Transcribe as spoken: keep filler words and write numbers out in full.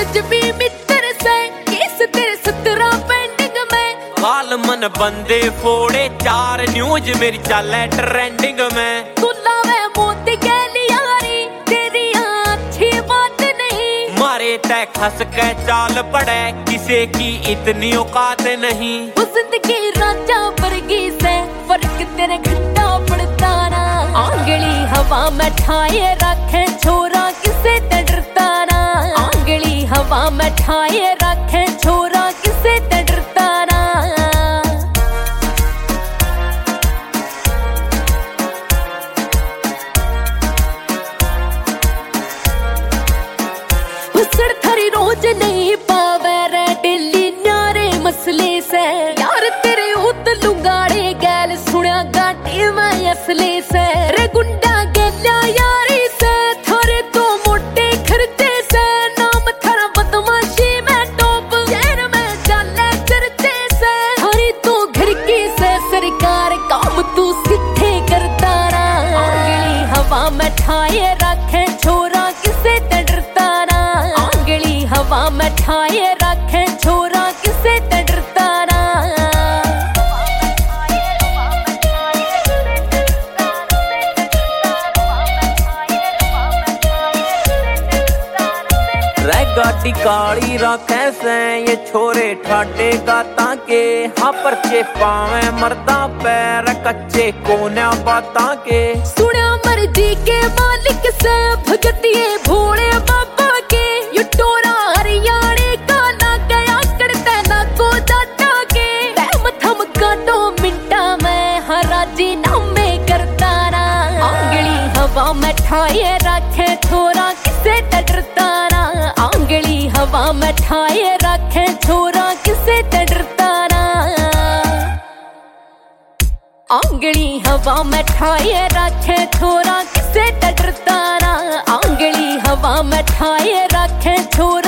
आज भी मित्र से केस तेरे सत्रह पेंडिंग में। काल मन बंदे फोड़े चार न्यूज मेरी चाले ट्रेंडिंग में। तू लावे मोती के लियारी तेरी अच्छी बात नहीं। मारे तय खस के चाल पड़े किसे की इतनी औकात नहीं। उस जिंदगी राजा वर्गी से फर्क तेरे घंटा पड़ता ना। आंगली हवा में ठाए रखे छोरा किसे ते डरता ना। आंगली हवा में ठाए रखे छोरा किसे ते डरता ना। उसड़ थरी रोज नहीं पावे रे दिल्ली न्यारे मसले से। यार तेरे उत लुगाड़े गैल सुनिया गाटी में असले से। रे गुंडा गेल्या यारी से थोरे तो मोटे खर्चे से। नाम थारा बदमाशी में टॉप शहर में जाले चर्चे से। थारी तो घर की से सरकार काम तू सिद्धे करता ना। आंगली हवा में ठाए रखे छोरा किसे ते डरता ना। आंगली हवा में ठाए रखे छोरा किसे ते डरता ना। गाड़ी काली रखे से ये छोरे ठाटे गाता के। हाँ परचे पावे मर्दा पैर कच्चे कोने बाता के। सुनिया मर्जी के मालिक से भगतिए भोले बाबा के। ये टोरा हरियाणे का ना गया करते ना को जाता के। पैम थम काटो मिंटा में हराजी नाम में करता ना। आंगली हवा में ठाए रखे छोरा किसे ते डरता ना। आंगली हवा में ठाए रखे छोरा किसे ते डरता ना। आंगली हवा में ठाए रखे छोरा किसे ते डरता ना। आंगली हवा में ठाए रखे छोरा